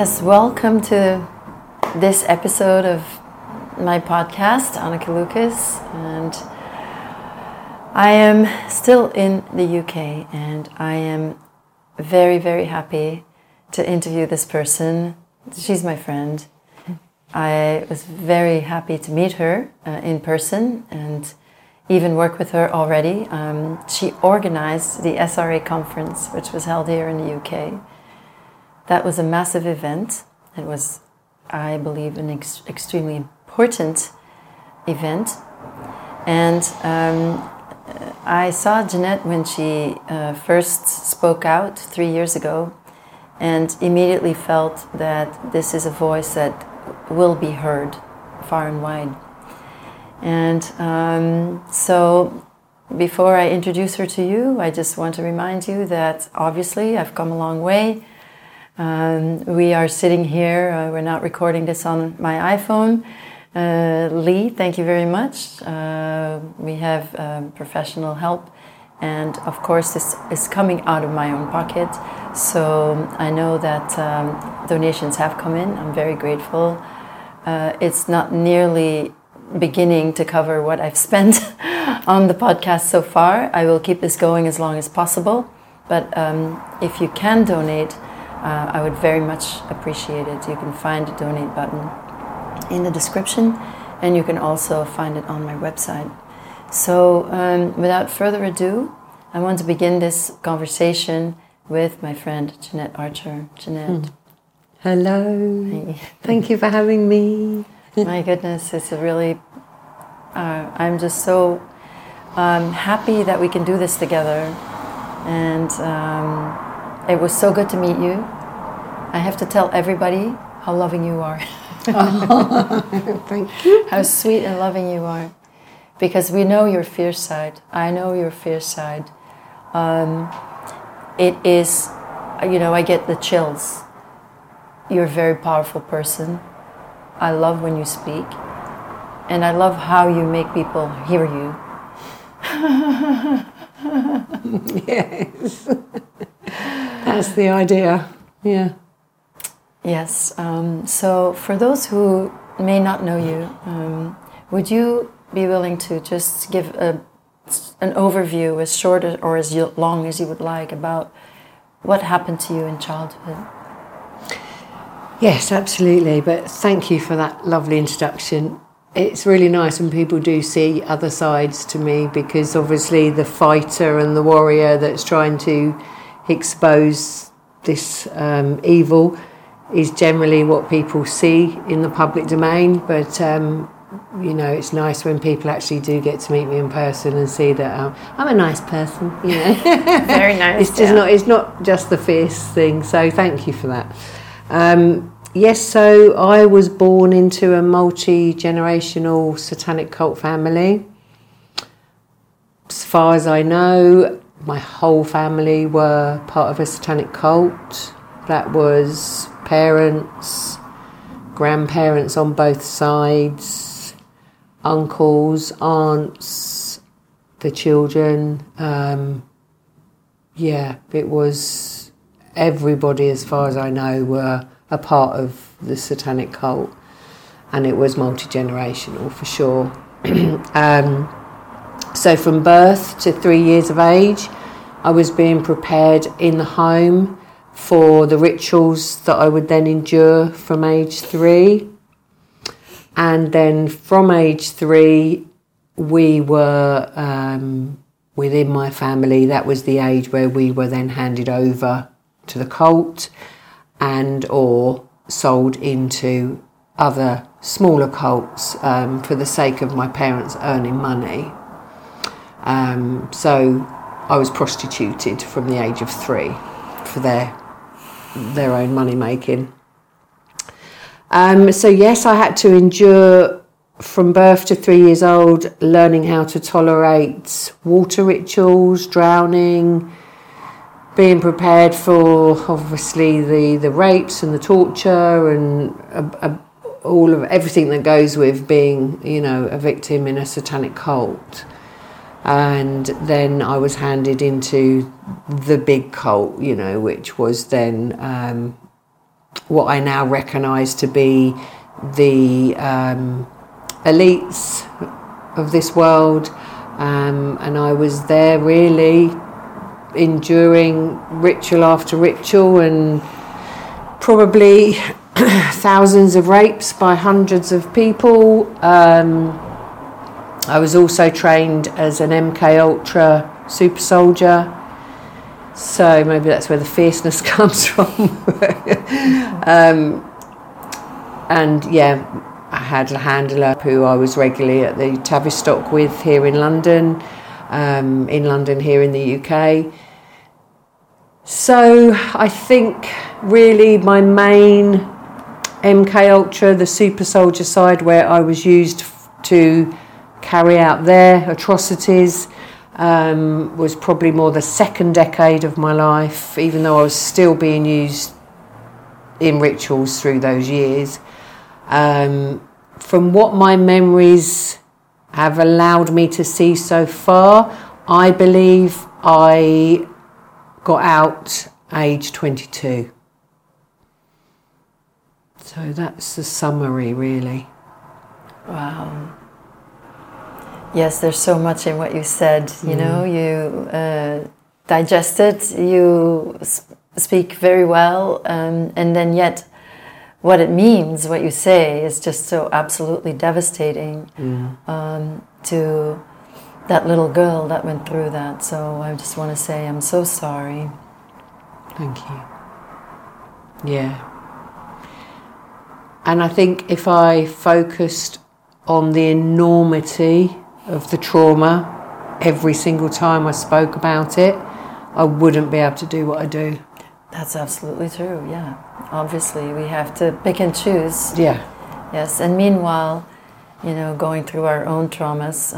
Yes, welcome to this episode of my podcast, Anneke Lucas, and I am still in the UK, and I am very, very happy to interview this person. She's my friend. I was very happy to meet her in person and even work with her already. She organized the SRA conference, which was held here in the UK. That was a massive event. It was, I believe, an extremely important event. And I saw Jeanette when she first spoke out 3 years ago, and immediately felt that this is a voice that will be heard far and wide. And so before I introduce her to you, I just want to remind you that obviously I've come a long way. We are sitting here, we're not recording this on my iPhone. Lee, thank you very much. We have professional help, and of course this is coming out of my own pocket. So I know that donations have come in. I'm very grateful. It's not nearly beginning to cover what I've spent on the podcast so far. I will keep this going as long as possible, but if you can donate, I would very much appreciate it. You can find the donate button in the description, and you can also find it on my website. So without further ado, I want to begin this conversation with my friend Jeanette Archer. Jeanette. Hello. Hey. Thank you for having me. My goodness, it's a really, I'm just so happy that we can do this together. And it was so good to meet you. I have to tell everybody how loving you are. Oh, thank you. How sweet and loving you are. Because we know your fierce side. I know your fierce side. It is, I get the chills. You're a very powerful person. I love when you speak. And I love how you make people hear you. Yes. That's the idea. Yeah. Yes. So for those who may not know you, would you be willing to just give an overview, as short or as long as you would like, about what happened to you in childhood? Yes, absolutely. But thank you for that lovely introduction. It's really nice when people do see other sides to me, because obviously the fighter and the warrior that's trying to expose this evil is generally what people see in the public domain. But it's nice when people actually do get to meet me in person and see that I'm a nice person. Very nice. It's not just the fierce thing. So thank you for that. Yes, so I was born into a multi-generational satanic cult family. As far as I know, my whole family were part of a satanic cult. That was parents, grandparents on both sides, uncles, aunts, the children. It was everybody, as far as I know, were a part of the satanic cult, and it was multi-generational for sure. So from birth to 3 years of age, I was being prepared in the home for the rituals that I would then endure from age 3. And then from age 3, we were, within my family, that was the age where we were then handed over to the cult and or sold into other smaller cults for the sake of my parents earning money. So I was prostituted from the age of 3 for their own money making. So yes, I had to endure from birth to 3 years old, learning how to tolerate water rituals, drowning, being prepared for obviously the rapes and the torture and all of everything that goes with being, a victim in a satanic cult. And then I was handed into the big cult, which was then what I now recognise to be the elites of this world, and I was there really enduring ritual after ritual, and probably thousands of rapes by hundreds of people. I was also trained as an MK Ultra super soldier, so maybe that's where the fierceness comes from. And yeah, I had a handler who I was regularly at the Tavistock with here in London here in the UK. So I think really my main MK Ultra, the super soldier side, where I was used to carry out their atrocities, was probably more the second decade of my life, even though I was still being used in rituals through those years. From what my memories have allowed me to see so far, I believe I got out age 22. So that's the summary, really. Wow. Yes, there's so much in what you said. You know, you digest it, you speak very well, and then yet what it means, what you say, is just so absolutely devastating to that little girl that went through that. So I just want to say I'm so sorry. Thank you. Yeah. And I think if I focused on the enormity of the trauma every single time I spoke about it, I wouldn't be able to do what I do. That's absolutely true, yeah. Obviously, we have to pick and choose. Yeah. Yes, and meanwhile, you know, going through our own traumas,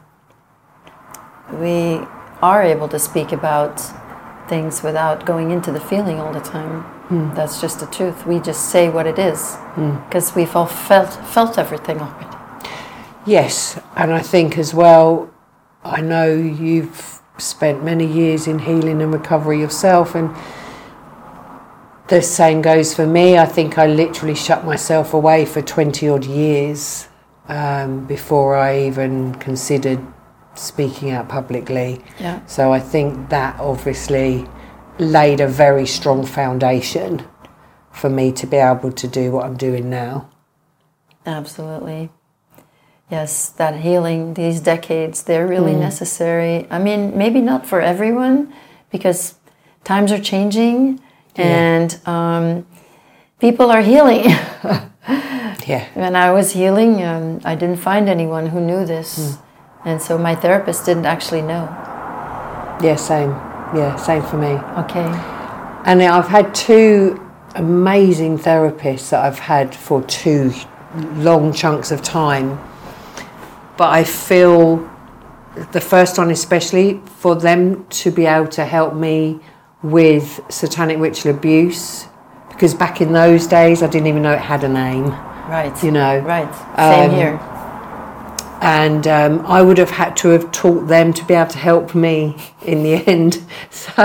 we are able to speak about things without going into the feeling all the time. That's just the truth. We just say what it is, because we've all felt everything already. Yes, and I think as well, I know you've spent many years in healing and recovery yourself, and the same goes for me. I think I literally shut myself away for 20 odd years before I even considered speaking out publicly. Yeah. So I think that obviously laid a very strong foundation for me to be able to do what I'm doing now. Absolutely. Yes, that healing, these decades, they're really necessary. I mean, maybe not for everyone, because times are changing and people are healing. Yeah. When I was healing, I didn't find anyone who knew this. And so my therapist didn't actually know. Yeah, same. Yeah, same for me. Okay. And I've had two amazing therapists that I've had for 2 long chunks of time. But I feel the first one especially, for them to be able to help me with satanic ritual abuse, because back in those days I didn't even know it had a name. Right. You know. Right. Same here. And I would have had to have taught them to be able to help me in the end. So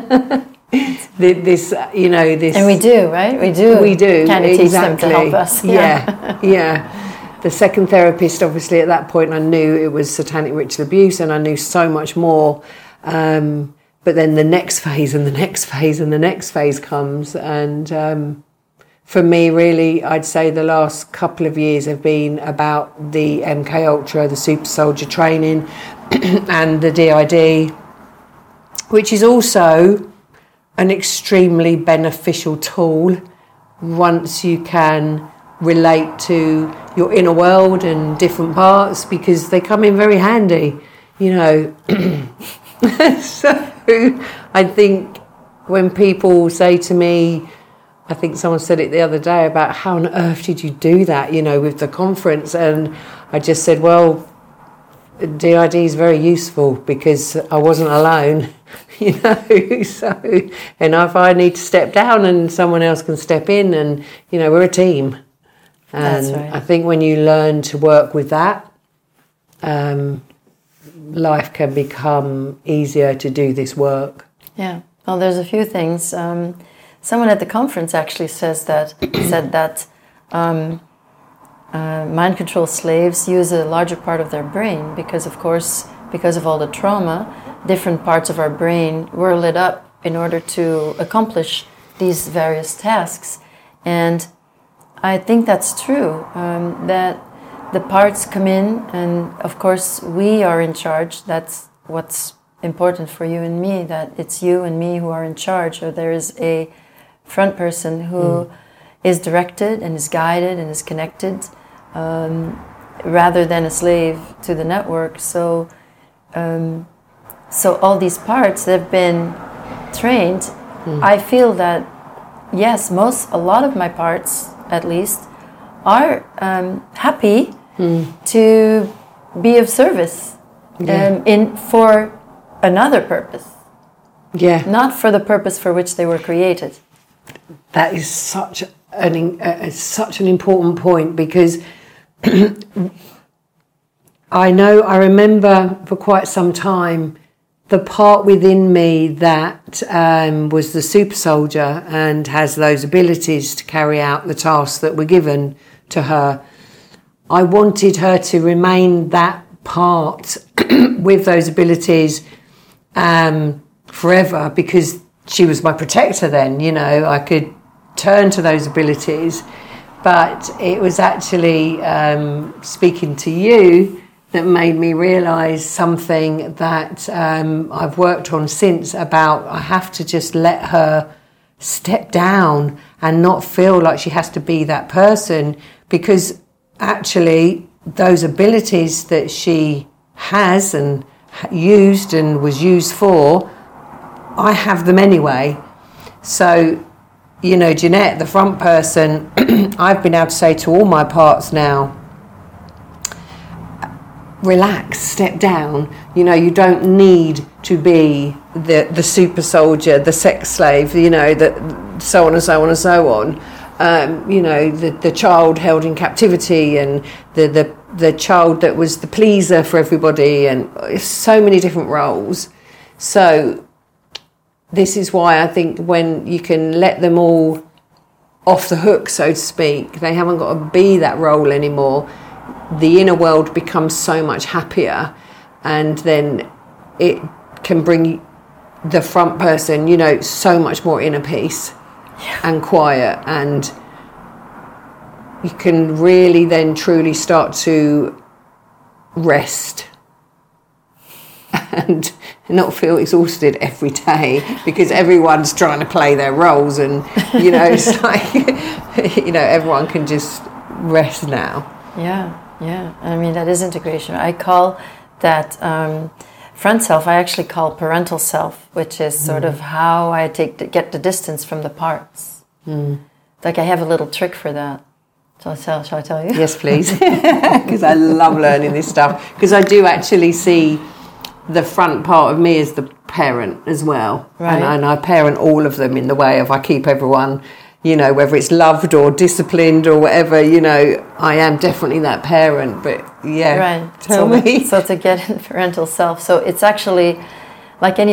this, you know, this... And we do, right? We do. We do, kind of teach them to help us. Yeah, yeah. The second therapist, obviously, at that point, I knew it was satanic ritual abuse, and I knew so much more. But then the next phase and the next phase and the next phase comes. And for me, really, I'd say the last couple of years have been about the MK Ultra, the super soldier training, and the DID, which is also an extremely beneficial tool once you can relate to your inner world and different parts, because they come in very handy, you know. So I think when people say to me, I think someone said it the other day about how on earth did you do that, you know, with the conference, and I just said, well, DID is very useful because I wasn't alone, you know. So, and if I need to step down and someone else can step in, and you know, we're a team. And That's right. I think when you learn to work with that, life can become easier to do this work. Yeah. Well, there's a few things. someone at the conference actually said that mind control slaves use a larger part of their brain because, of course, because of all the trauma, different parts of our brain were lit up in order to accomplish these various tasks. And I think that's true, that the parts come in, and of course we are in charge. That's what's important for you and me, that it's you and me who are in charge, or there is a front person who is directed and is guided and is connected, rather than a slave to the network. So all these parts that have been trained, I feel that, yes, a lot of my parts, at least, are happy to be of service for another purpose. Yeah. Not for the purpose for which they were created. That is such an important point, because I remember for quite some time the part within me that was the super soldier and has those abilities to carry out the tasks that were given to her. I wanted her to remain that part with those abilities forever, because she was my protector then, I could turn to those abilities. But it was actually speaking to you that made me realise something that I've worked on since, about I have to just let her step down and not feel like she has to be that person, because actually those abilities that she has and used and was used for, I have them anyway. So, Jeanette, the front person, I've been able to say to all my parts now, relax, step down. You don't need to be the super soldier, the sex slave, that so on and so on and so on. The child held in captivity, and the child that was the pleaser for everybody, and so many different roles. So this is why I think when you can let them all off the hook, so to speak, they haven't got to be that role anymore, the inner world becomes so much happier, and then it can bring the front person, so much more inner peace and quiet, and you can really then truly start to rest and not feel exhausted every day, because everyone's trying to play their roles, and it's like everyone can just rest now. Yeah, I mean, that is integration. I call that front self, I actually call parental self, which is sort of how I get the distance from the parts. Like, I have a little trick for that. Shall I tell you? Yes, please. Because I love learning this stuff. Because I do actually see the front part of me as the parent as well. Right. And I parent all of them in the way of I keep everyone, whether it's loved or disciplined or whatever, I am definitely that parent. But yeah, right. Tell me. So to get in parental self, so it's actually like any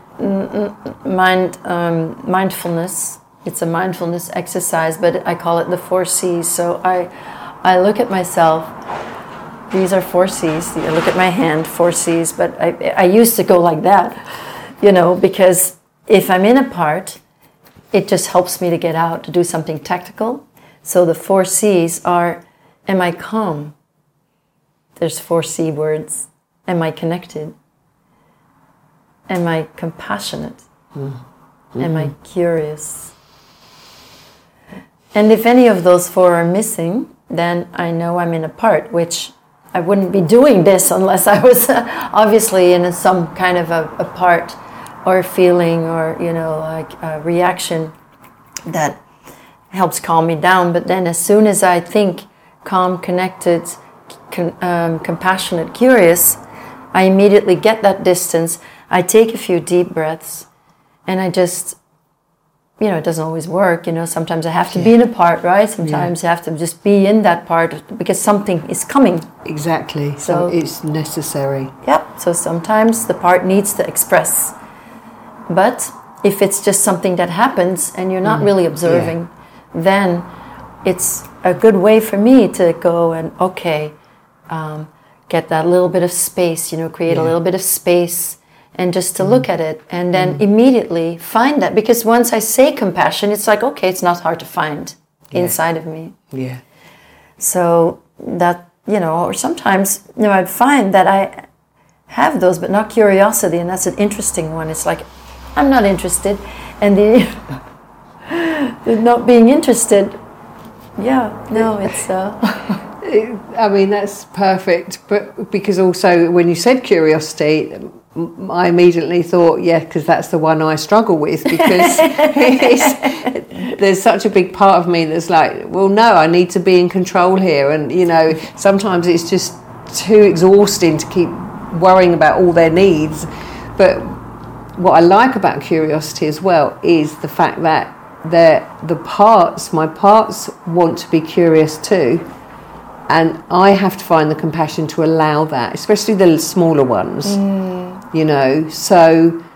mindfulness. It's a mindfulness exercise, but I call it the 4 C's. So I look at myself. These are 4 C's. I look at my hand, 4 C's. But I used to go like that, because if I'm in a part, it just helps me to get out, to do something tactical. So the 4 C's are, am I calm? There's 4 C words. Am I connected? Am I compassionate? Am I curious? And if any of those 4 are missing, then I know I'm in a part, which I wouldn't be doing this unless I was obviously in some kind of a part or feeling or, like a reaction that helps calm me down. But then as soon as I think calm, connected, compassionate, curious, I immediately get that distance. I take a few deep breaths, and I just, it doesn't always work. Sometimes I have to be in a part, right? Sometimes you have to just be in that part because something is coming. Exactly. So it's necessary. Yep. So sometimes the part needs to express. But if it's just something that happens and you're not really observing, then it's a good way for me to go and, get that little bit of space, create a little bit of space and just to look at it and then immediately find that. Because once I say compassion, it's like, okay, it's not hard to find inside of me. Yeah. So that, or sometimes, I'd find that I have those, but not curiosity, and that's an interesting one. It's like, I'm not interested, and the not being interested, it's... I mean, that's perfect, but because also when you said curiosity, I immediately thought, because that's the one I struggle with, because there's such a big part of me that's like, well, no, I need to be in control here, and sometimes it's just too exhausting to keep worrying about all their needs. But what I like about curiosity as well is the fact that my parts want to be curious too. And I have to find the compassion to allow that, especially the smaller ones, So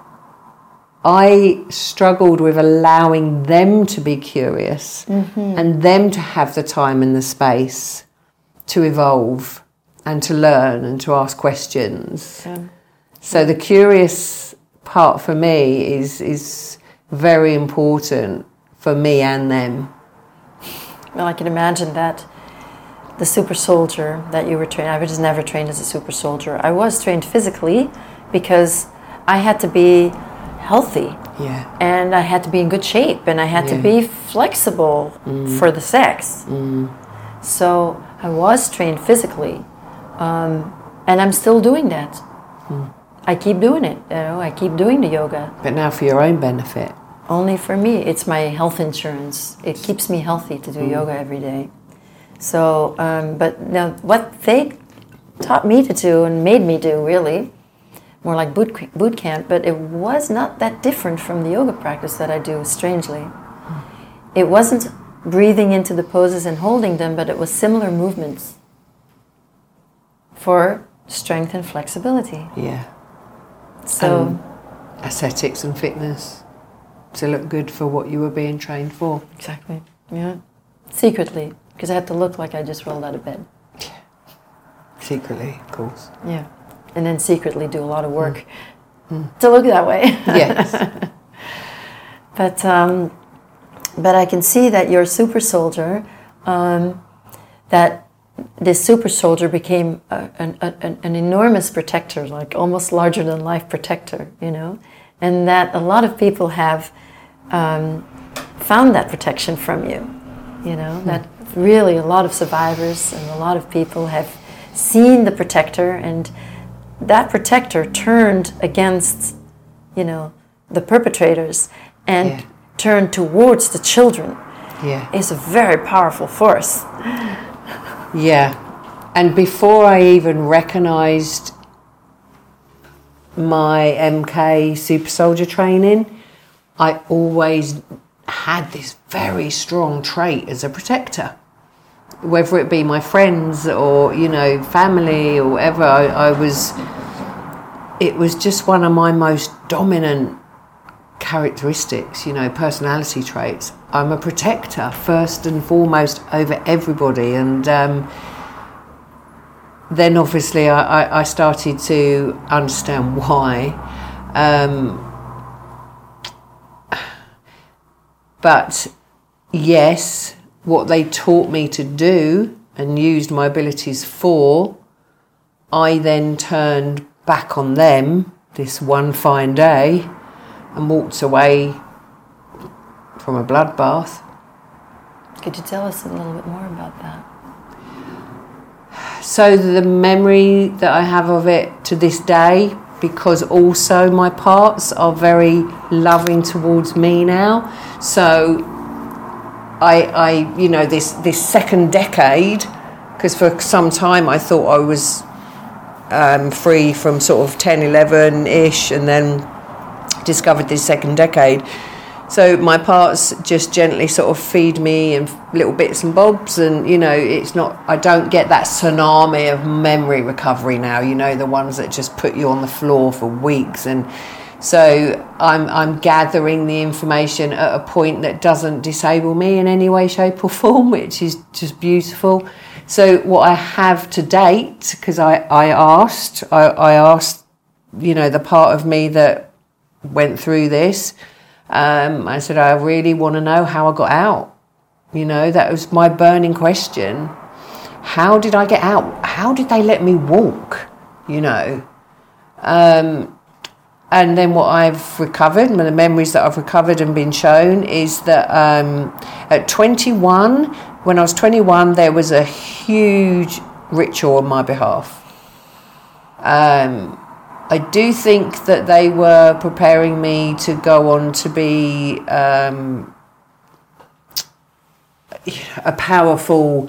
I struggled with allowing them to be curious and them to have the time and the space to evolve and to learn and to ask questions. Yeah. So the curious part for me is very important for me and them. Well, I can imagine that. The super soldier that you were trained, I was never trained as a super soldier. I was trained physically because I had to be healthy. Yeah. And I had to be in good shape and I had to be flexible for the sex. So I was trained physically. And I'm still doing that. I keep doing it, I keep doing the yoga. But now for your own benefit. Only for me. It's my health insurance. It keeps me healthy to do yoga every day. So, but now what they taught me to do and made me do, really, more like boot camp, but it was not that different from the yoga practice that I do, strangely. It wasn't breathing into the poses and holding them, but it was similar movements for strength and flexibility. Yeah. So, aesthetics and fitness to look good for what you were being trained for. Exactly, yeah. Secretly. Because I had to look like I just rolled out of bed. Yeah. Secretly, of course. Yeah. And then secretly do a lot of work to look that way. Yes. But I can see that you're a super soldier, that this super soldier became an enormous protector, like almost larger than life protector, and that a lot of people have found that protection from you, that really a lot of survivors and a lot of people have seen the protector, and that protector turned against, the perpetrators and turned towards the children. Yeah. It's a very powerful force. Yeah. And before I even recognised my MK super soldier training, I always had this very strong trait as a protector. Whether it be my friends or, family or whatever, it was just one of my most dominant characteristics, personality traits. I'm a protector first and foremost over everybody, and then obviously I started to understand why. But yes, what they taught me to do and used my abilities for, I then turned back on them this one fine day and walked away from a bloodbath. Could you tell us a little bit more about that? So the memory that I have of it to this day, because also my parts are very loving towards me now. So I this second decade, because for some time I thought I was free from sort of 10, 11-ish, and then discovered this second decade. So my parts just gently sort of feed me in little bits and bobs, and it's not, I don't get that tsunami of memory recovery now, the ones that just put you on the floor for weeks. And So I'm gathering the information at a point that doesn't disable me in any way, shape or form, which is just beautiful. So what I have to date, because I asked, the part of me that went through this, I said, I really want to know how I got out. That was my burning question. How did I get out? How did they let me walk? And then what I've recovered, the memories that I've recovered and been shown, is that at 21, when I was 21, there was a huge ritual on my behalf. I do think that they were preparing me to go on to be a powerful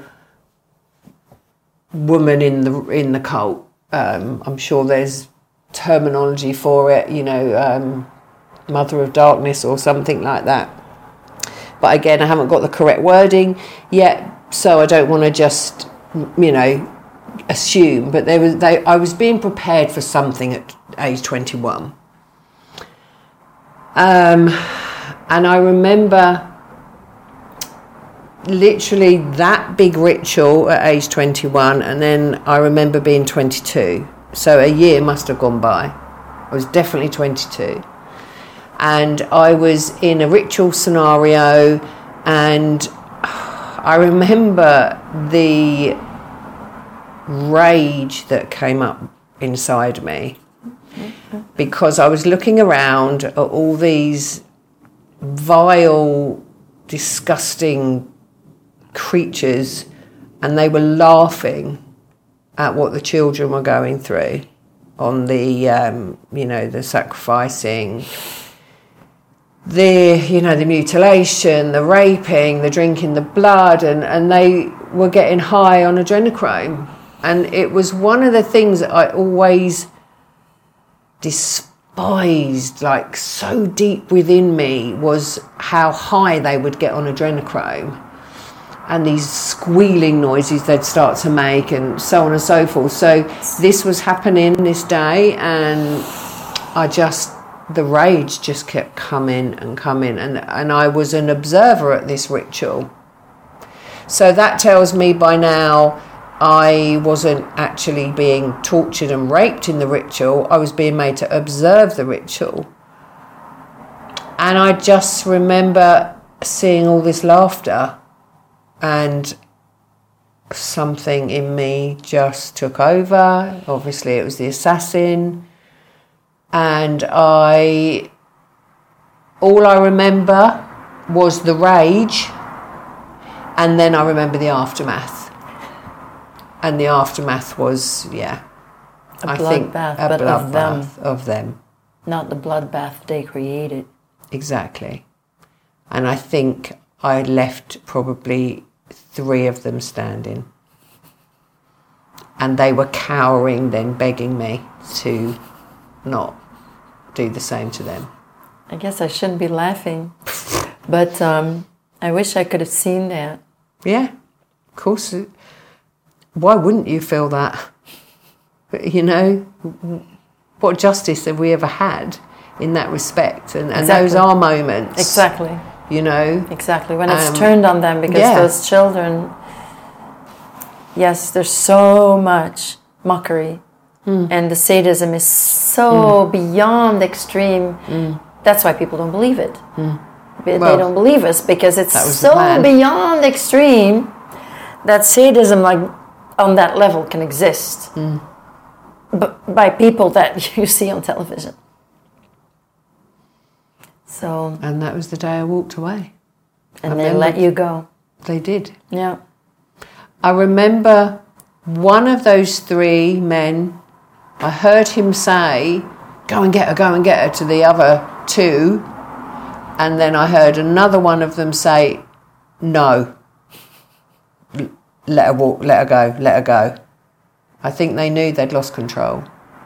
woman in the cult. I'm sure there's terminology for it, Mother of Darkness or something like that. But again, I haven't got the correct wording yet, so I don't want to just, assume. But I was being prepared for something at age 21. And I remember literally that big ritual at age 21, and then I remember being 22. So a year must have gone by. I was definitely 22. And I was in a ritual scenario, and I remember the rage that came up inside me, because I was looking around at all these vile, disgusting creatures, and they were laughing at what the children were going through on the, the sacrificing, the mutilation, the raping, the drinking the blood, and they were getting high on adrenochrome. And it was one of the things that I always despised, like so deep within me, was how high they would get on adrenochrome. And these squealing noises they'd start to make, and so on and so forth. So this was happening this day, and the rage just kept coming and coming, and I was an observer at this ritual. So that tells me by now I wasn't actually being tortured and raped in the ritual. I was being made to observe the ritual. And I just remember seeing all this laughter, and something in me just took over. Obviously it was the assassin, and all I remember was the rage, and then I remember the aftermath. And the aftermath was, a bloodbath of them. Not the bloodbath they created. Exactly. And I think I left probably 3 of them standing. And they were cowering, then begging me to not do the same to them. I guess I shouldn't be laughing, but I wish I could have seen that. Yeah, of course. Why wouldn't you feel that? What justice have we ever had in that respect? And those are moments. Exactly. Exactly, when it's turned on them, because those children, yes, there's so much mockery, and the sadism is so beyond extreme. That's why people don't believe it. They don't believe us, because it's so beyond extreme that sadism, like on that level, can exist, but by people that you see on television. So, and that was the day I walked away. And they let you go. They did. Yeah. I remember one of those 3 men, I heard him say, go and get her to the other 2. And then I heard another one of them say, no, let her walk, let her go. I think they knew they'd lost control.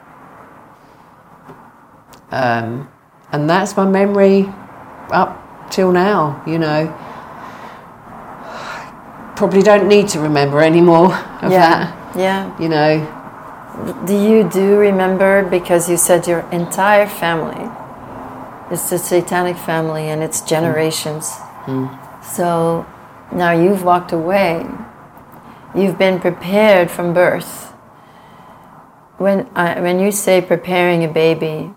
And that's my memory up till now, Probably don't need to remember any more of that. Yeah. Do you remember, because you said your entire family It's the satanic family and it's generations. So now you've walked away. You've been prepared from birth. When you say preparing a baby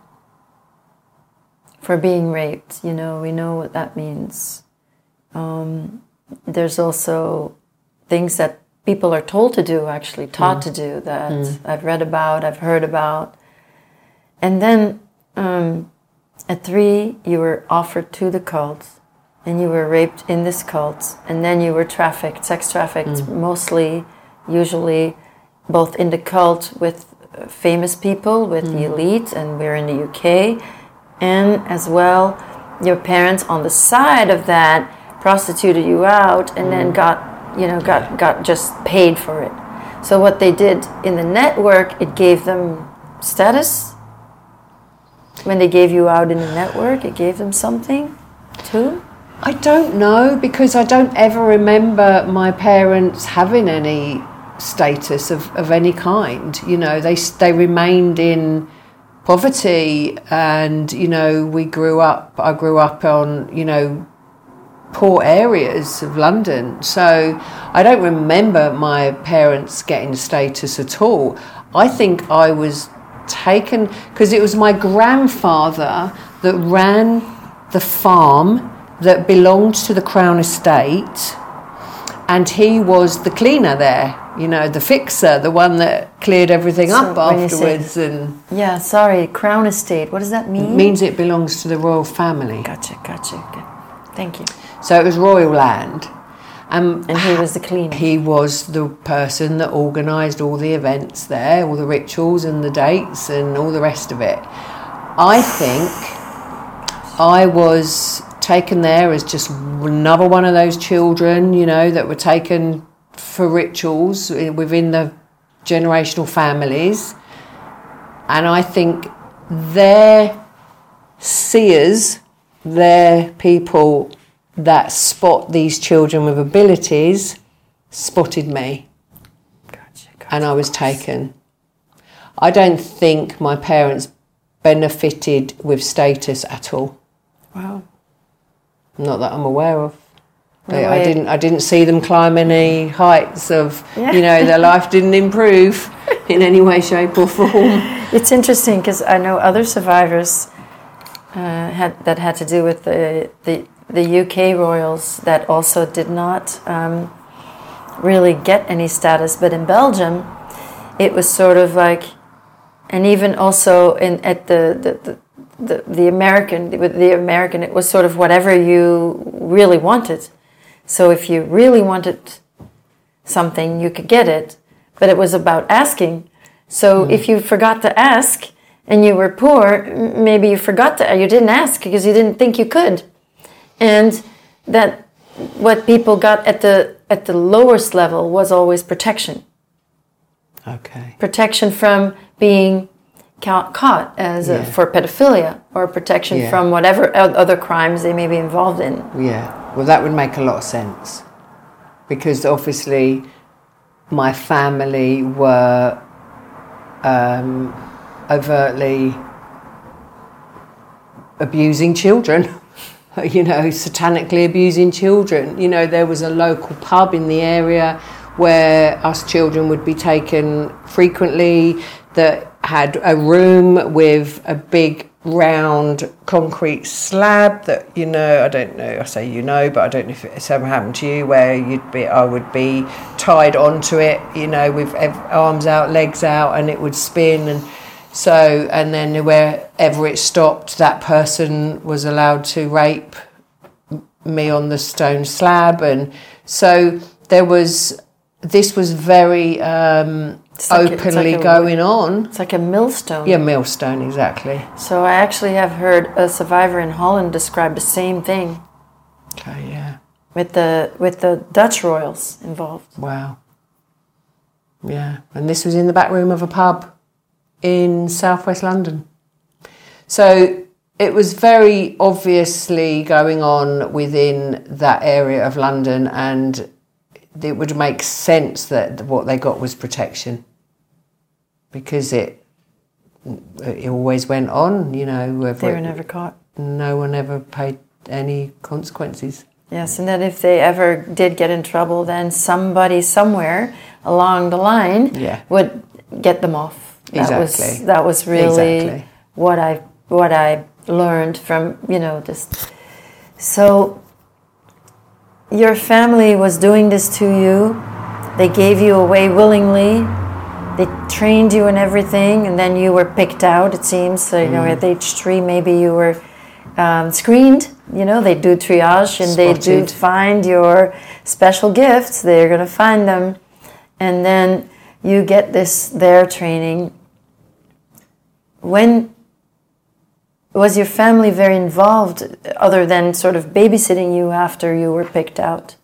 for being raped, we know what that means. There's also things that people are told to do, actually taught to do, that I've read about, I've heard about. And then at 3, you were offered to the cult, and you were raped in this cult, and then you were sex trafficked, mostly, usually, both in the cult with famous people, with the elite, and we're in the UK, and as well, your parents on the side of that prostituted you out, and then got just paid for it. So what they did in the network, it gave them status. When they gave you out in the network, it gave them something too? I don't know, because I don't ever remember my parents having any status of any kind. They remained in poverty, and I grew up on poor areas of London, so I don't remember my parents getting status at all. I think I was taken because it was my grandfather that ran the farm that belonged to the Crown Estate, and he was the cleaner there, the fixer, the one that cleared everything up afterwards. Crown Estate, what does that mean? It means it belongs to the royal family. Gotcha. Good. Thank you. So it was royal land. And he was the cleaner. He was the person that organised all the events there, all the rituals and the dates and all the rest of it. I think I was taken there as just another one of those children, that were taken for rituals within the generational families. And I think their seers, their people that spot these children with abilities, spotted me. Gotcha. And I was taken. I don't think my parents benefited with status at all. Wow. Not that I'm aware of. I didn't see them climb any heights of, their life didn't improve in any way, shape or form. It's interesting because I know other survivors that had to do with the UK royals that also did not really get any status, but in Belgium it was sort of like, and even also at the American, with the American, it was sort of whatever you really wanted. So if you really wanted something, you could get it, but it was about asking. So if you forgot to ask and you were poor, maybe you didn't ask because you didn't think you could. And that what people got at the lowest level was always protection. Okay. Protection from being caught as for pedophilia, or protection from whatever other crimes they may be involved in. Yeah, well, that would make a lot of sense, because obviously my family were overtly abusing children. Satanically abusing children. There was a local pub in the area where us children would be taken frequently, that had a room with a big round concrete slab that, I don't know, I say but I don't know if it's ever happened to you, where I would be tied onto it, with arms out, legs out, and it would spin, and then wherever it stopped, that person was allowed to rape me on the stone slab. And so this was very openly going on. It's like a millstone. Yeah, millstone, exactly. So I actually have heard a survivor in Holland describe the same thing. Okay, yeah. With the Dutch royals involved. Wow. Yeah, and this was in the back room of a pub in southwest London. So it was very obviously going on within that area of London, and it would make sense that what they got was protection, because it always went on, They were never caught. no one ever paid any consequences. Yes, and that if they ever did get in trouble, then somebody somewhere along the line would get them off. That was really what I learned from, this. So your family was doing this to you. They gave you away willingly. They trained you in everything, and then you were picked out, it seems. So, at age 3, maybe you were screened. They do triage, and they do find your special gifts. They're going to find them. And then you get their training. When was your family very involved, other than sort of babysitting you after you were picked out?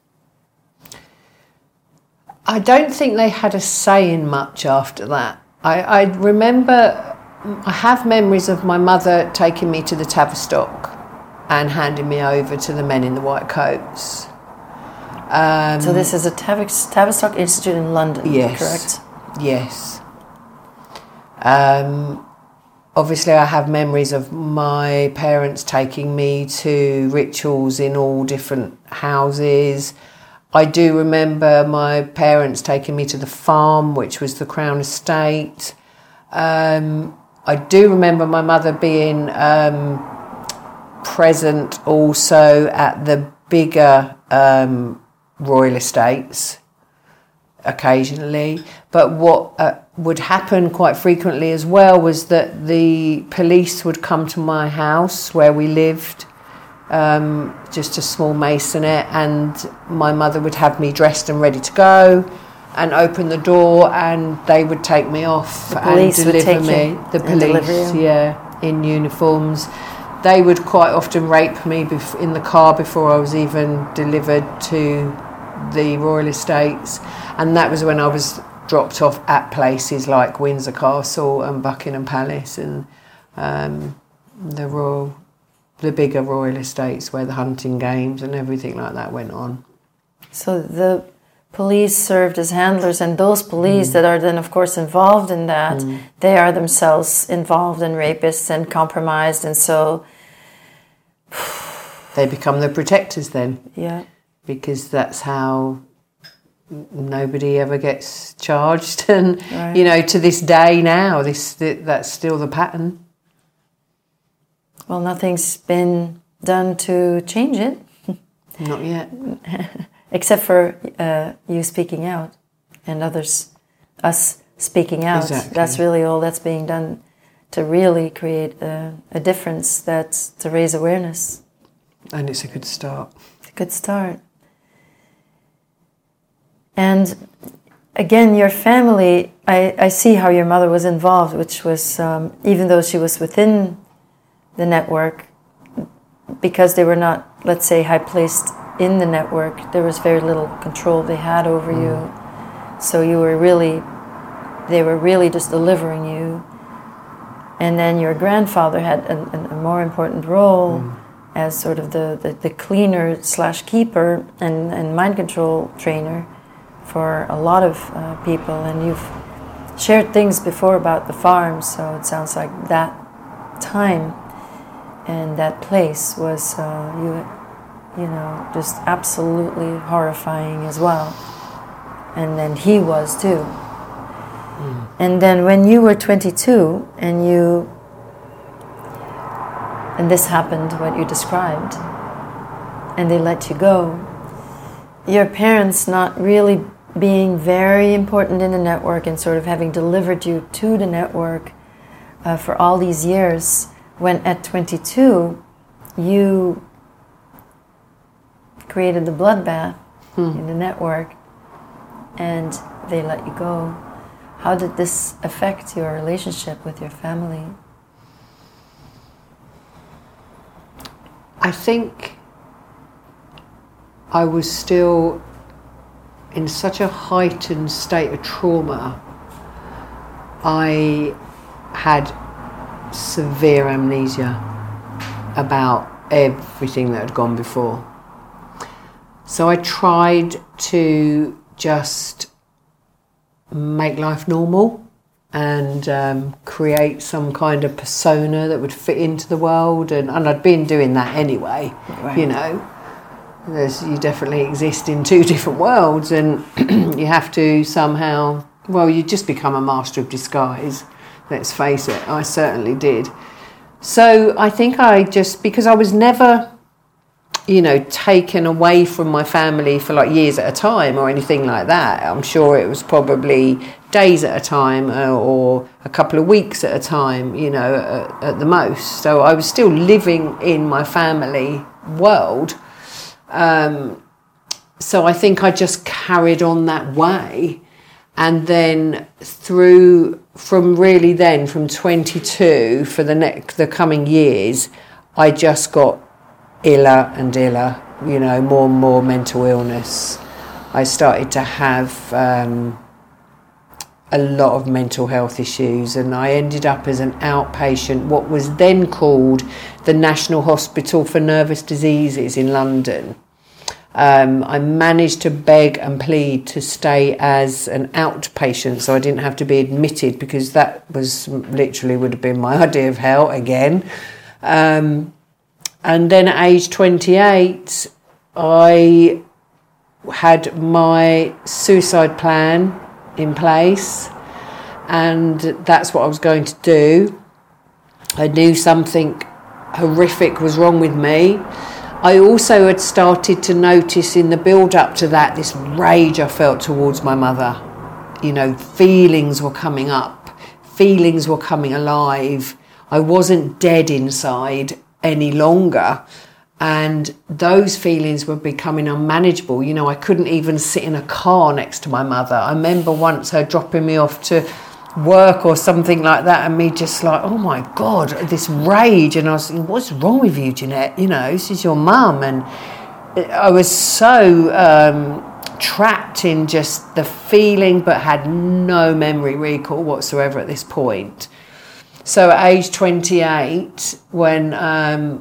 I don't think they had a say in much after that. I remember, I have memories of my mother taking me to the Tavistock and handing me over to the men in the white coats. So this is a Tavistock Institute in London, correct? Yes. Obviously, I have memories of my parents taking me to rituals in all different houses. I do remember my parents taking me to the farm, which was the Crown Estate. I do remember my mother being present also at the bigger royal estates occasionally. But what would happen quite frequently as well was that the police would come to my house where we lived, just a small masonette, and my mother would have me dressed and ready to go and open the door, and they would take me off and deliver me. The police, in uniforms. They would quite often rape me in the car before I was even delivered to the royal estates, and that was when I was dropped off at places like Windsor Castle and Buckingham Palace and the bigger royal estates where the hunting games and everything like that went on. So the police served as handlers, and those police that are then, of course, involved in that, they are themselves involved in rapists and compromised, and so they become the protectors then. Yeah. Because that's how nobody ever gets charged, and to this day now, that's still the pattern. Well, nothing's been done to change it. Not yet. Except for you speaking out and us speaking out. Exactly. That's really all that's being done to really create a difference, that's to raise awareness. And it's a good start. It's a good start. And again, your family, I see how your mother was involved, which was, even though she was within the network, because they were not, let's say, high-placed in the network, there was very little control they had over you. So they were really just delivering you. And then your grandfather had a more important role as sort of the cleaner/keeper and mind control trainer for a lot of people. And you've shared things before about the farm, so it sounds like that time and that place was just absolutely horrifying as well. And then he was too. And then when you were 22 and this happened, what you described, and they let you go, your parents not really being very important in the network and sort of having delivered you to the network for all these years, when at 22 you created the bloodbath in the network and they let you go. How did this affect your relationship with your family? I think I was still in such a heightened state of trauma. I had severe amnesia about everything that had gone before. So I tried to just make life normal and create some kind of persona that would fit into the world. And I'd been doing that anyway, Right. you know. You definitely exist in two different worlds, and you have to somehow, well, you just become a master of disguise, let's face it. I certainly did. So I think because I was never, you know, taken away from my family for like years at a time or anything like that. I'm sure it was probably days at a time or a couple of weeks at a time, you know, at the most. So I was still living in my family world. So I think I just carried on that way. And then from 22 for the coming years, I just got iller and iller, you know, more and more mental illness. I started to have a lot of mental health issues, and I ended up as an outpatient, what was then called the National Hospital for Nervous Diseases in London. I managed to beg and plead to stay as an outpatient, so I didn't have to be admitted, because that was literally would have been my idea of hell again. And then at age 28, I had my suicide plan in place, and that's what I was going to do. I knew something horrific was wrong with me. I also had started to notice in the build-up to that this rage I felt towards my mother. You know, feelings were coming up, feelings were coming alive. I wasn't dead inside any longer, and those feelings were becoming unmanageable. You know, I couldn't even sit in a car next to my mother. I remember once her dropping me off to work or something like that, and me just like, oh my God, this rage. And I was thinking, what's wrong with you, Jeanette? You know, this is your mum. And I was so trapped in just the feeling, but had no memory recall whatsoever at this point. So at age 28, when I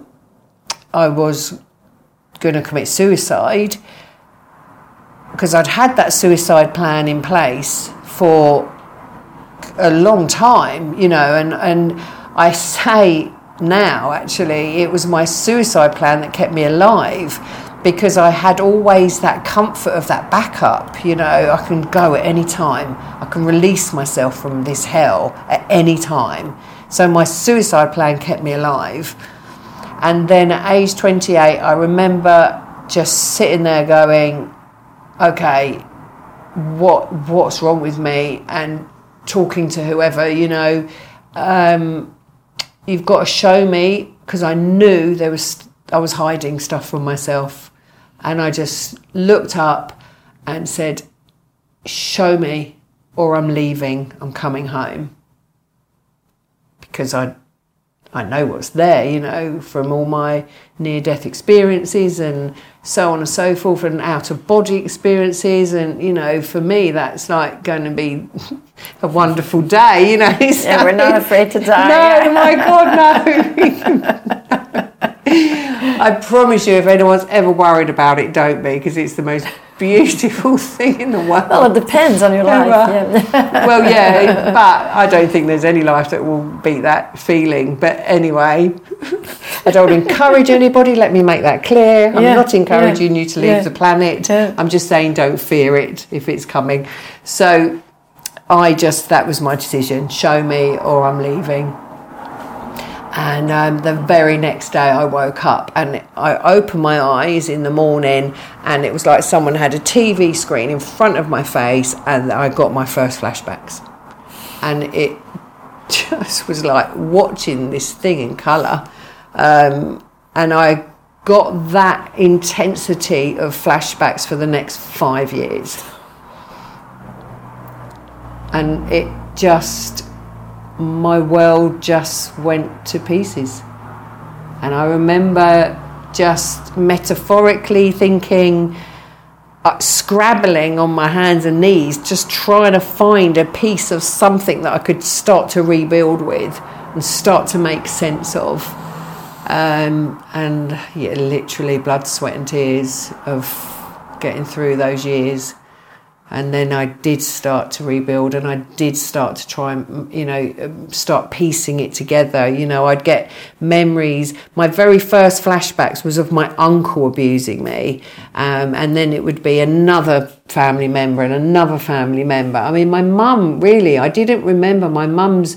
was going to commit suicide, because I'd had that suicide plan in place for a long time, you know, and I say now, actually, it was my suicide plan that kept me alive, because I had always that comfort of that backup. You know, I can go at any time. I can release myself from this hell at any time. So my suicide plan kept me alive. And then at age 28, I remember just sitting there going, okay, what's wrong with me? And talking to whoever, you know, you've got to show me, because I knew I was hiding stuff from myself. And I just looked up and said, show me, or I'm leaving, I'm coming home. Because I know what's there, you know, from all my near-death experiences and so on and so forth, and out-of-body experiences. And, you know, for me, that's like going to be a wonderful day, you know. So, yeah, we're not afraid to die. No, my God, no. I promise you, if anyone's ever worried about it, don't be, because it's the most beautiful thing in the world. Well, it depends on your life. Yeah. Well, yeah, but I don't think there's any life that will beat that feeling. But anyway, I don't encourage anybody, let me make that clear. I'm not encouraging you to leave the planet. Yeah. I'm just saying don't fear it if it's coming. So that was my decision. Show me, or I'm leaving. And the very next day I woke up and I opened my eyes in the morning, and it was like someone had a TV screen in front of my face, and I got my first flashbacks. And it just was like watching this thing in colour. And I got that intensity of flashbacks for the next 5 years. And my world just went to pieces. And I remember just metaphorically thinking, scrabbling on my hands and knees, just trying to find a piece of something that I could start to rebuild with and start to make sense of. And literally blood, sweat and tears of getting through those years. And then I did start to rebuild, and I did start to try and, start piecing it together. I'd get memories. My very first flashbacks was of my uncle abusing me. And then it would be another family member and another family member. I mean, my mum, really, I didn't remember my mum's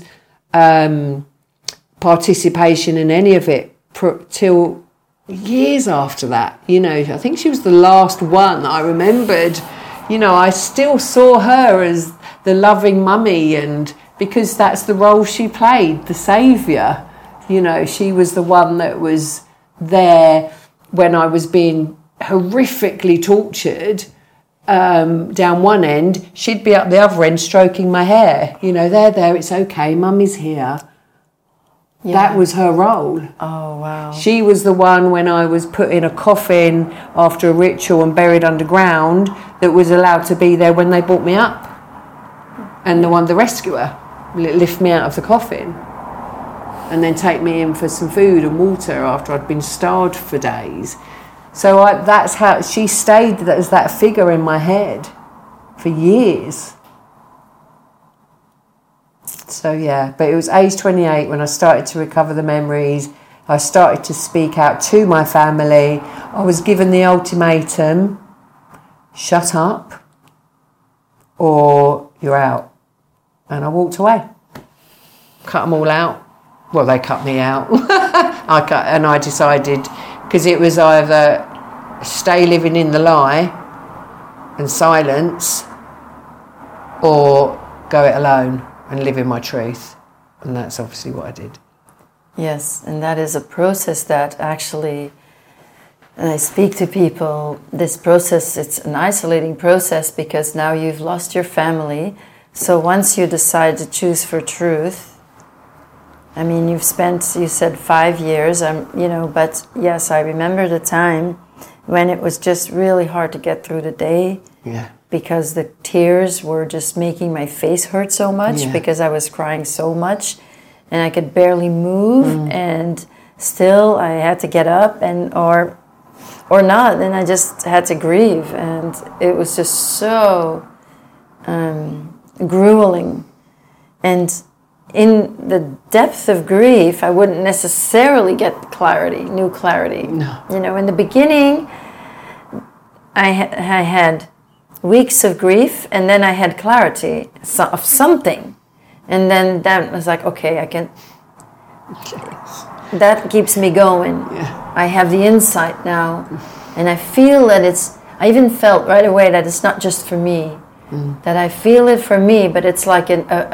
participation in any of it till years after that. I think she was the last one that I remembered. I still saw her as the loving mummy, and because that's the role she played, the saviour. She was the one that was there when I was being horrifically tortured down one end. She'd be up the other end stroking my hair. There, it's okay, mummy's here. Yeah. That was her role. Oh, wow. She was the one when I was put in a coffin after a ritual and buried underground that was allowed to be there when they brought me up. And the rescuer lift me out of the coffin and then take me in for some food and water after I'd been starved for days. So that's how she stayed as that figure in my head for years. So yeah, but it was age 28 when I started to recover the memories. I started to speak out to my family. I was given the ultimatum, shut up or you're out. And I walked away. Cut them all out. Well, they cut me out. I decided, because it was either stay living in the lie and silence or go it alone and live in my truth. And that's obviously what I did. Yes, and that is a process that actually, and I speak to people, this process, it's an isolating process because now you've lost your family. So once you decide to choose for truth, I mean, you said 5 years, but yes, I remember the time when it was just really hard to get through the day. Yeah. Because the tears were just making my face hurt so much because I was crying so much and I could barely move and still I had to get up or not, and I just had to grieve, and it was just so grueling. And in the depth of grief, I wouldn't necessarily get new clarity. No. In the beginning, I had weeks of grief, and then I had clarity of something, and then that was like, okay, I can. That keeps me going. Yeah. I have the insight now, and I feel that I even felt right away that it's not just for me. That I feel it for me, but it's like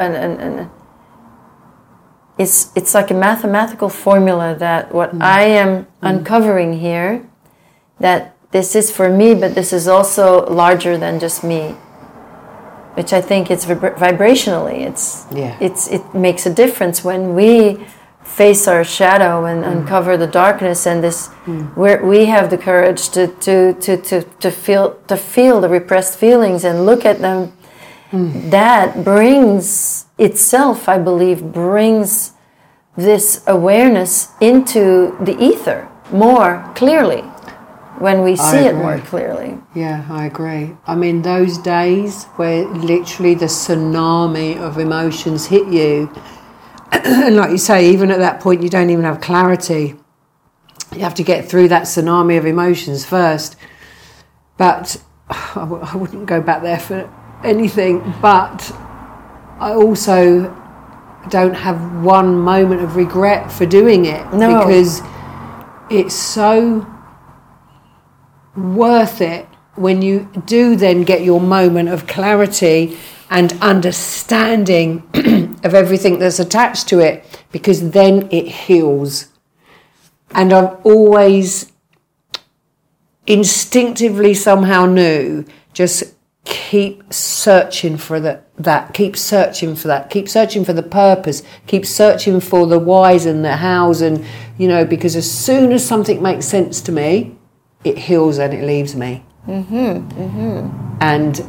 it's like a mathematical formula that what I am uncovering here, that this is for me, but this is also larger than just me. Which I think it's vibrationally. It makes a difference when we face our shadow and uncover the darkness, and we have the courage to feel the repressed feelings and look at them. That brings itself, I believe, brings this awareness into the ether more clearly. When we see it more clearly. Yeah, I agree. I mean, those days where literally the tsunami of emotions hit you, and like you say, even at that point you don't even have clarity. You have to get through that tsunami of emotions first. But I wouldn't go back there for anything, but I also don't have one moment of regret for doing it. No. Because it's so worth it when you do then get your moment of clarity and understanding of everything that's attached to it, because then it heals. And I've always instinctively somehow knew, just keep searching for that, keep searching for that, keep searching for the purpose, keep searching for the whys and the hows, and because as soon as something makes sense to me, it heals and it leaves me. And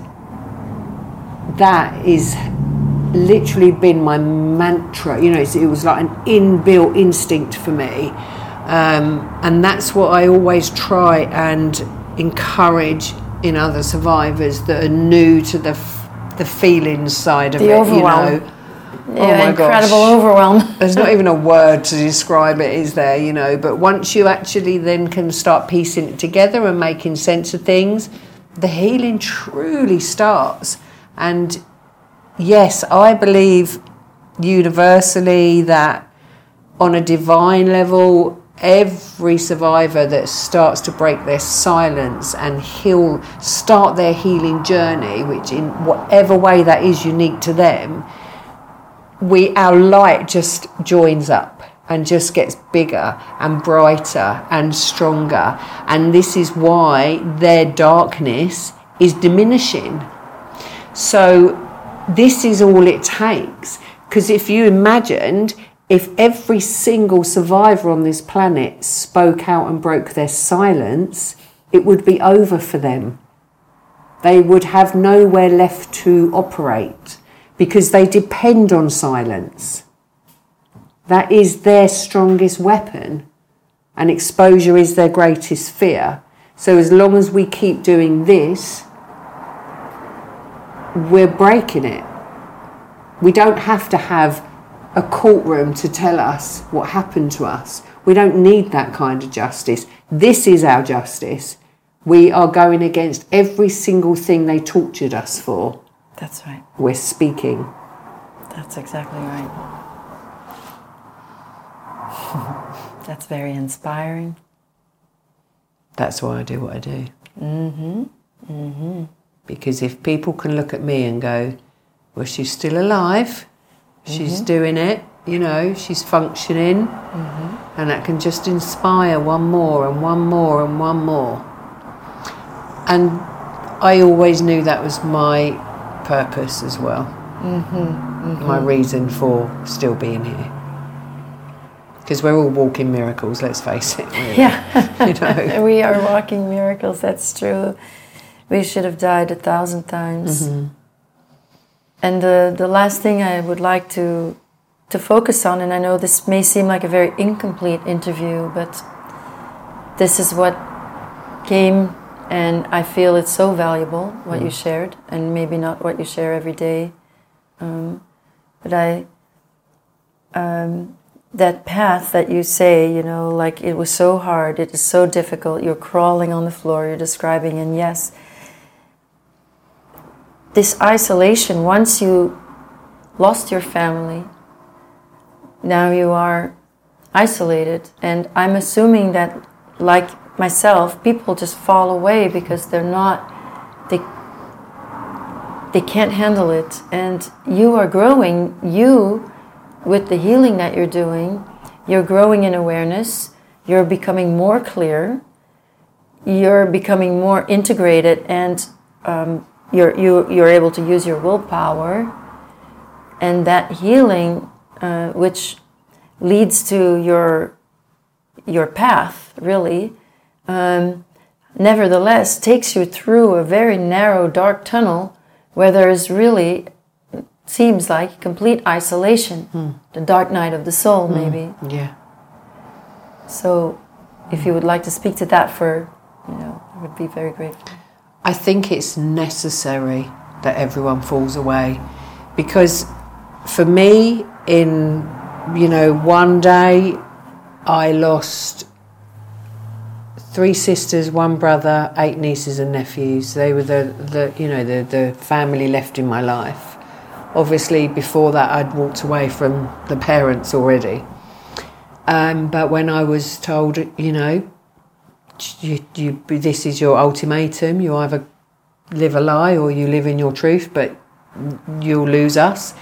that is literally been my mantra. It was like an inbuilt instinct for me. And that's what I always try and encourage in other survivors that are new to the feelings side of the it, overwhelm. you know. Yeah, incredible overwhelm. There's not even a word to describe it, is there, you know? But once you actually then can start piecing it together and making sense of things, the healing truly starts. And yes, I believe universally that on a divine level, every survivor that starts to break their silence and start their healing journey, which in whatever way that is unique to them, our light just joins up and just gets bigger and brighter and stronger. And this is why their darkness is diminishing. So this is all it takes. Because if you imagined, if every single survivor on this planet spoke out and broke their silence, it would be over for them. They would have nowhere left to operate because they depend on silence. That is their strongest weapon, and exposure is their greatest fear. So as long as we keep doing this, we're breaking it. We don't have to have a courtroom to tell us what happened to us. We don't need that kind of justice. This is our justice. We are going against every single thing they tortured us for. That's right. We're speaking. That's exactly right. That's very inspiring. That's why I do what I do. Mm-hmm. Mm-hmm. Because if people can look at me and go, well, she's still alive, she's doing it, you know, she's functioning, and that can just inspire one more and one more and one more. And I always knew that was my purpose as well. My reason for still being here. Because we're all walking miracles, let's face it. Really. Yeah, you know? We are walking miracles, that's true. We should have died 1,000 times. And the last thing I would like to focus on, and I know this may seem like a very incomplete interview, but this is what came, and I feel it's so valuable, what you shared, and maybe not what you share every day. But that path that you say, you know, like it was so hard, it is so difficult, you're crawling on the floor, you're describing, and yes, this isolation, once you lost your family, now you are isolated. And I'm assuming that, like myself, people just fall away because they can't handle it. And you are growing, with the healing that you're doing, you're growing in awareness, you're becoming more clear, you're becoming more integrated, and you're able to use your willpower, and that healing, which leads to your path, really, nevertheless takes you through a very narrow, dark tunnel where there is really, seems like, complete isolation. The dark night of the soul, maybe. Yeah. So, if you would like to speak to that I would be very grateful. I think it's necessary that everyone falls away, because for me, in one day, I lost 3 sisters, 1 brother, 8 nieces and nephews. They were the family left in my life. Obviously, before that, I'd walked away from the parents already. But when I was told, this is your ultimatum, you either live a lie or you live in your truth, but you'll lose us.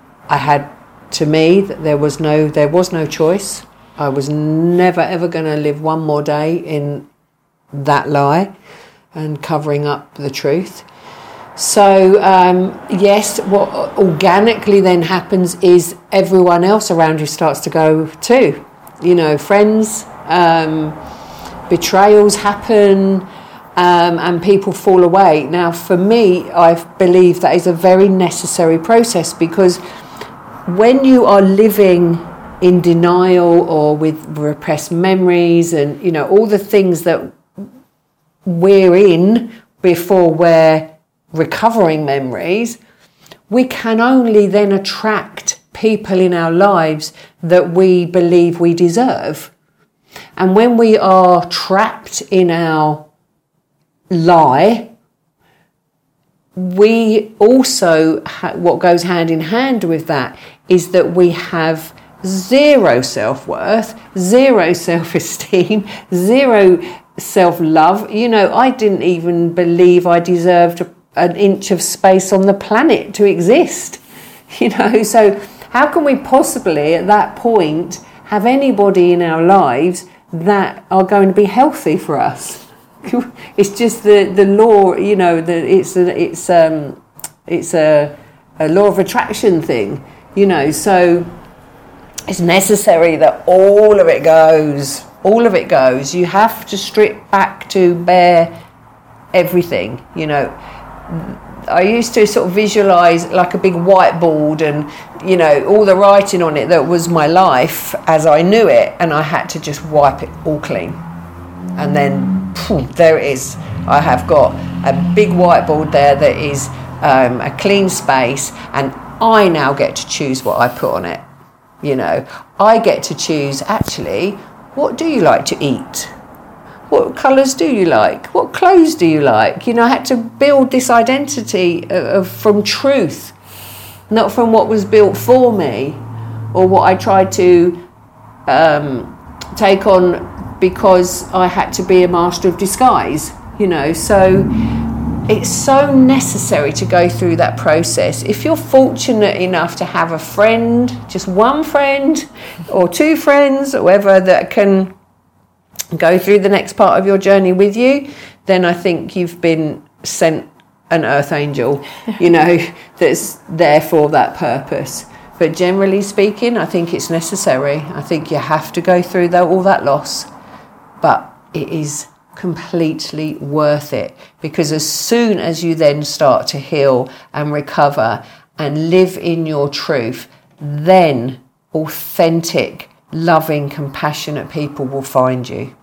There was no choice. I was never ever going to live one more day in that lie and covering up the truth. So yes, what organically then happens is everyone else around you starts to go too. Friends, betrayals happen, and people fall away. Now, for me, I believe that is a very necessary process, because when you are living in denial or with repressed memories and, all the things that we're in before we're recovering memories, we can only then attract people in our lives that we believe we deserve. And when we are trapped in our lie, we also, what goes hand in hand with that is that we have zero self-worth, zero self-esteem, zero self-love. You know, I didn't even believe I deserved an inch of space on the planet to exist. You know, so how can we possibly at that point have anybody in our lives that are going to be healthy for us? It's just the law, you know, it's a law of attraction thing, you know, so it's necessary that all of it goes. You have to strip back to bare everything, you know. I used to sort of visualise like a big whiteboard and, you know, all the writing on it that was my life as I knew it, and I had to just wipe it all clean. And then, there it is. I have got a big whiteboard there that is a clean space, and I now get to choose what I put on it. You know, I get to choose, actually, what do you like to eat? What colours do you like? What clothes do you like? You know, I had to build this identity from truth, not from what was built for me or what I tried to take on because I had to be a master of disguise, you know. So it's so necessary to go through that process. If you're fortunate enough to have a friend, just one friend or two friends or whoever that can go through the next part of your journey with you, then I think you've been sent an earth angel, you know, that's there for that purpose. But generally speaking, I think it's necessary. I think you have to go through all that loss. But it is completely worth it, because as soon as you then start to heal and recover and live in your truth, then authentic, loving, compassionate people will find you.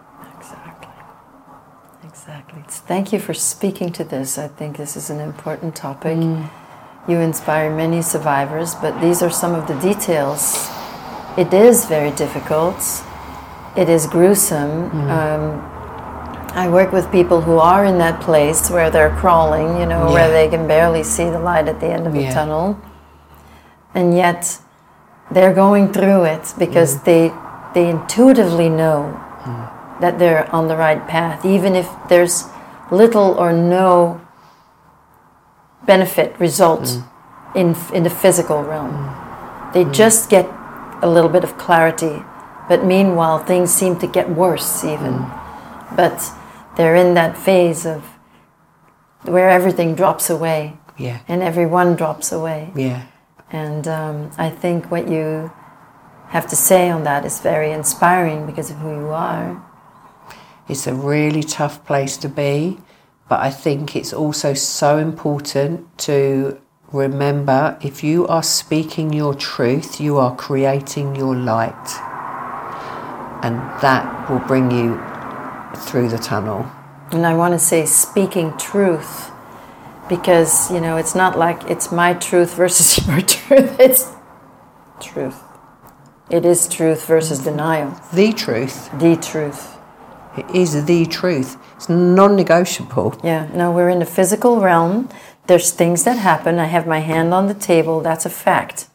Exactly. Thank you for speaking to this. I think this is an important topic. You inspire many survivors, but these are some of the details. It is very difficult. It is gruesome. I work with people who are in that place where they're crawling, you know, where they can barely see the light at the end of the tunnel. And yet they're going through it because they intuitively know that they're on the right path, even if there's little or no benefit result in the physical realm. They just get a little bit of clarity. But meanwhile, things seem to get worse even. But they're in that phase of where everything drops away. Yeah. And everyone drops away. Yeah. And I think what you have to say on that is very inspiring because of who you are. It's a really tough place to be, but I think it's also so important to remember, if you are speaking your truth, you are creating your light. And that will bring you through the tunnel. And I want to say speaking truth, because, you know, it's not like it's my truth versus your truth. It's truth. It is truth versus denial. The truth. The truth. It is the truth. It's non-negotiable. Yeah, no, we're in the physical realm. There's things that happen. I have my hand on the table. That's a fact.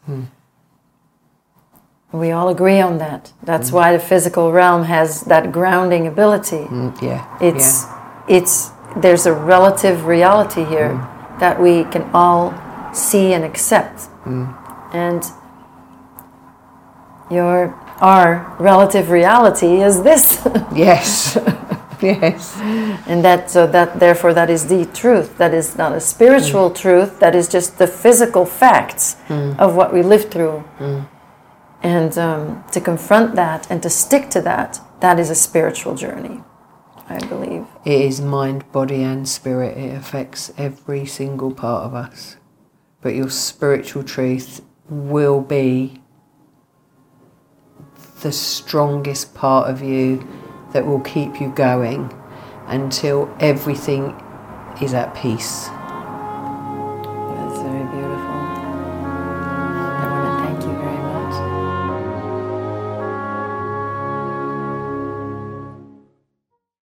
We all agree on that. That's why the physical realm has that grounding ability. There's a relative reality here that we can all see and accept. And our relative reality is this. Yes. Yes. And therefore that is the truth. That is not a spiritual truth. That is just the physical facts of what we live through. And to confront that and to stick to that, that is a spiritual journey, I believe. It is mind, body and spirit. It affects every single part of us. But your spiritual truth will be the strongest part of you that will keep you going until everything is at peace.